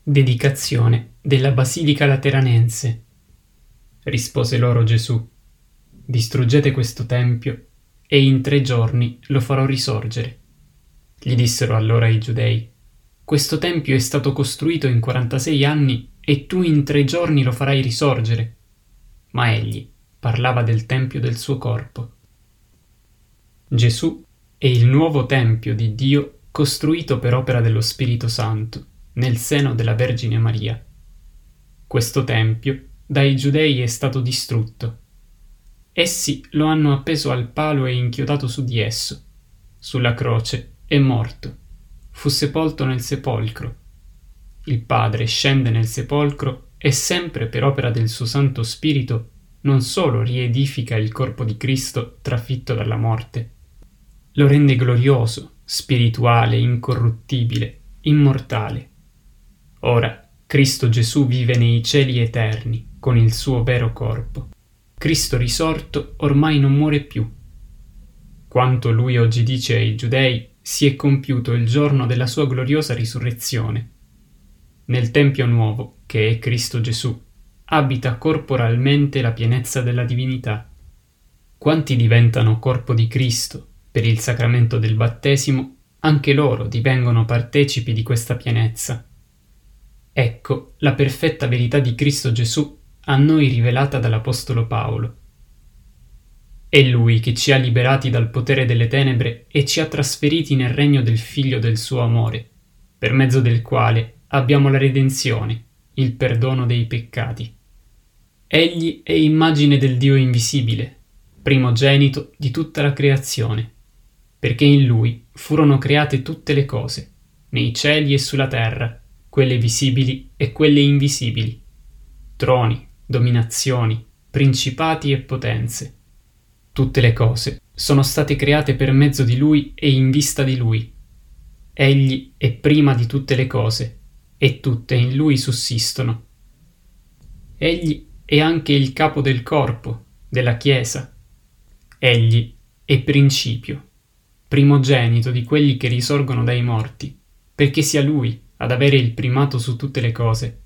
Dedicazione della Basilica Lateranense. Rispose loro Gesù: distruggete questo tempio e in 3 giorni lo farò risorgere. Gli dissero allora i giudei: questo tempio è stato costruito in 46 anni e tu in 3 giorni lo farai risorgere. Ma egli parlava del tempio del suo corpo. Gesù è il nuovo tempio di Dio costruito per opera dello Spirito Santo nel seno della Vergine Maria. Questo tempio dai giudei è stato distrutto. Essi lo hanno appeso al palo e inchiodato su di esso. Sulla croce è morto. Fu sepolto nel sepolcro. Il Padre scende nel sepolcro e sempre per opera del suo Santo Spirito non solo riedifica il corpo di Cristo trafitto dalla morte, lo rende glorioso, spirituale, incorruttibile, immortale. Ora Cristo Gesù vive nei cieli eterni con il suo vero corpo. Cristo risorto ormai non muore più. Quanto lui oggi dice ai giudei si è compiuto il giorno della sua gloriosa risurrezione. Nel Tempio nuovo, che è Cristo Gesù, abita corporalmente la pienezza della divinità. Quanti diventano corpo di Cristo per il sacramento del battesimo, anche loro divengono partecipi di questa pienezza. Ecco la perfetta verità di Cristo Gesù a noi rivelata dall'Apostolo Paolo. È Lui che ci ha liberati dal potere delle tenebre e ci ha trasferiti nel regno del Figlio del suo amore, per mezzo del quale abbiamo la redenzione, il perdono dei peccati. Egli è immagine del Dio invisibile, primogenito di tutta la creazione, perché in Lui furono create tutte le cose, nei cieli e sulla terra, quelle visibili e quelle invisibili, troni, dominazioni, principati e potenze. Tutte le cose sono state create per mezzo di Lui e in vista di Lui. Egli è prima di tutte le cose, e tutte in Lui sussistono. Egli è anche il capo del corpo, della Chiesa. Egli è principio, primogenito di quelli che risorgono dai morti, perché sia Lui ad avere il primato su tutte le cose.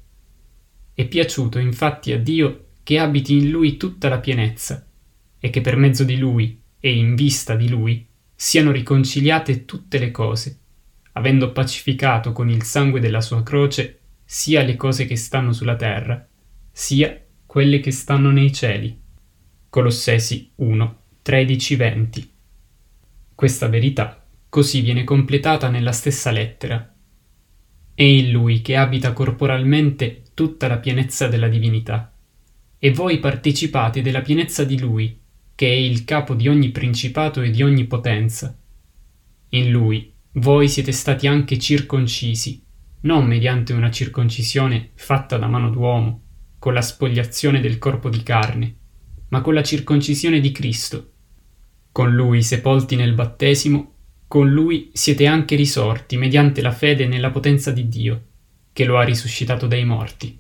È piaciuto infatti a Dio che abiti in Lui tutta la pienezza, e che per mezzo di Lui e in vista di Lui siano riconciliate tutte le cose, avendo pacificato con il sangue della sua croce sia le cose che stanno sulla terra, sia quelle che stanno nei cieli. Colossesi 1, 13-20. Questa verità così viene completata nella stessa lettera. È in Lui che abita corporalmente tutta la pienezza della divinità, e voi partecipate della pienezza di Lui, che è il capo di ogni principato e di ogni potenza. In Lui voi siete stati anche circoncisi, non mediante una circoncisione fatta da mano d'uomo, con la spogliazione del corpo di carne, ma con la circoncisione di Cristo. Con Lui sepolti nel battesimo, con Lui siete anche risorti mediante la fede nella potenza di Dio, che lo ha risuscitato dai morti.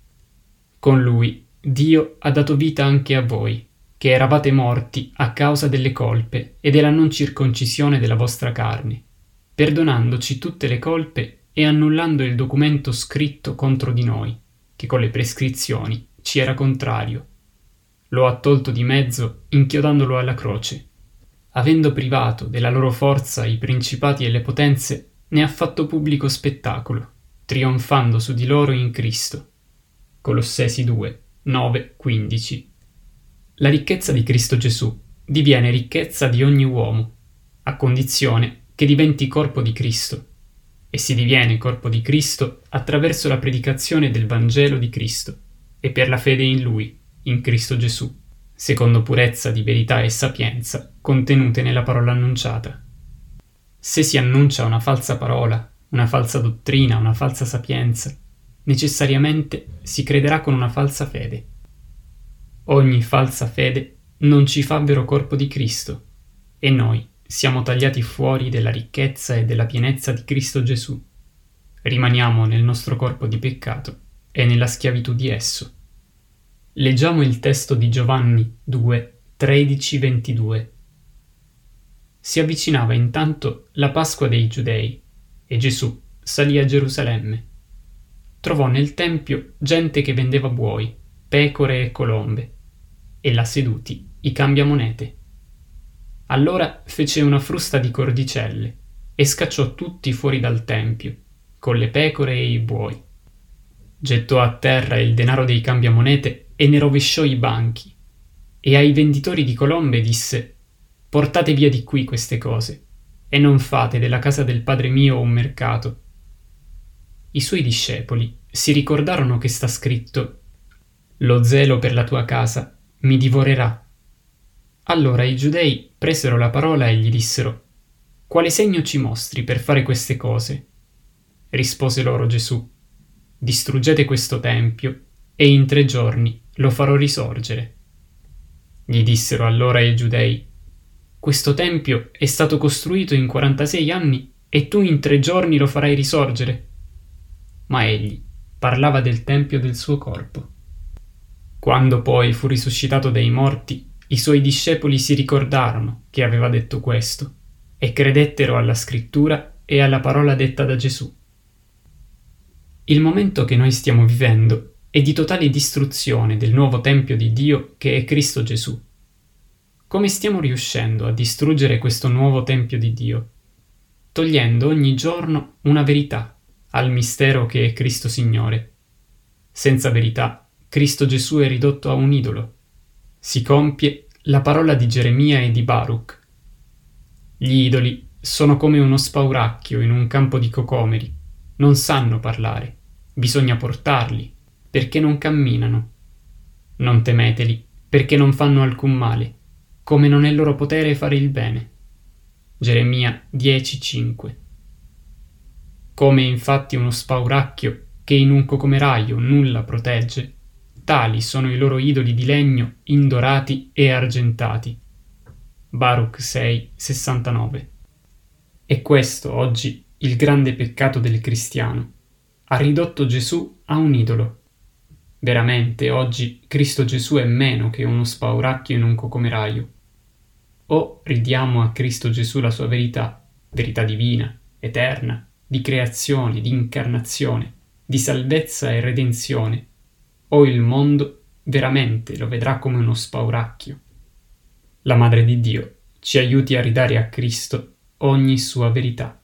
Con Lui Dio ha dato vita anche a voi, che eravate morti a causa delle colpe e della non circoncisione della vostra carne, perdonandoci tutte le colpe e annullando il documento scritto contro di noi, che con le prescrizioni ci era contrario. Lo ha tolto di mezzo inchiodandolo alla croce. Avendo privato della loro forza i principati e le potenze, ne ha fatto pubblico spettacolo, trionfando su di loro in Cristo. Colossesi 2, 9, 15. La ricchezza di Cristo Gesù diviene ricchezza di ogni uomo, a condizione che diventi corpo di Cristo, e si diviene corpo di Cristo attraverso la predicazione del Vangelo di Cristo e per la fede in Lui, in Cristo Gesù, secondo purezza di verità e sapienza contenute nella parola annunciata. Se si annuncia una falsa parola, una falsa dottrina, una falsa sapienza, necessariamente si crederà con una falsa fede. Ogni falsa fede non ci fa vero corpo di Cristo, e noi siamo tagliati fuori della ricchezza e della pienezza di Cristo Gesù. Rimaniamo nel nostro corpo di peccato e nella schiavitù di esso. Leggiamo il testo di Giovanni 2, 13-22. Si avvicinava intanto la Pasqua dei Giudei e Gesù salì a Gerusalemme. trovò nel tempio gente che vendeva buoi, pecore e colombe, e là seduti i cambiamonete. Allora fece una frusta di cordicelle e scacciò tutti fuori dal tempio, con le pecore e i buoi. Gettò a terra il denaro dei cambiamonete e ne rovesciò i banchi, e ai venditori di colombe disse: «Portate via di qui queste cose, e non fate della casa del Padre mio un mercato». I suoi discepoli si ricordarono che sta scritto: «Lo zelo per la tua casa mi divorerà». Allora i giudei presero la parola e gli dissero: «Quale segno ci mostri per fare queste cose?» Rispose loro Gesù: «Distruggete questo tempio, e in 3 giorni lo farò risorgere». Gli dissero allora i giudei: «Questo tempio è stato costruito in 46 anni e tu in 3 giorni lo farai risorgere?» Ma egli parlava del tempio del suo corpo. Quando poi fu risuscitato dai morti, i suoi discepoli si ricordarono che aveva detto questo e credettero alla scrittura e alla parola detta da Gesù. Il momento che noi stiamo vivendo è di totale distruzione del nuovo tempio di Dio che è Cristo Gesù. Come stiamo riuscendo a distruggere questo nuovo tempio di Dio? Togliendo ogni giorno una verità al mistero che è Cristo Signore. Senza verità, Cristo Gesù è ridotto a un idolo. Si compie la parola di Geremia e di Baruch. Gli idoli sono come uno spauracchio in un campo di cocomeri. Non sanno parlare. Bisogna portarli, perché non camminano. Non temeteli, perché non fanno alcun male, come non è loro potere fare il bene. Geremia 10,5. Come infatti uno spauracchio che in un cocomeraio nulla protegge, tali sono i loro idoli di legno indorati e argentati. Baruch 6,69. E questo oggi il grande peccato del cristiano. Ha ridotto Gesù a un idolo. Veramente oggi Cristo Gesù è meno che uno spauracchio in un cocomeraio. O ridiamo a Cristo Gesù la sua verità, verità divina, eterna, di creazione, di incarnazione, di salvezza e redenzione, o il mondo veramente lo vedrà come uno spauracchio. La Madre di Dio ci aiuti a ridare a Cristo ogni sua verità.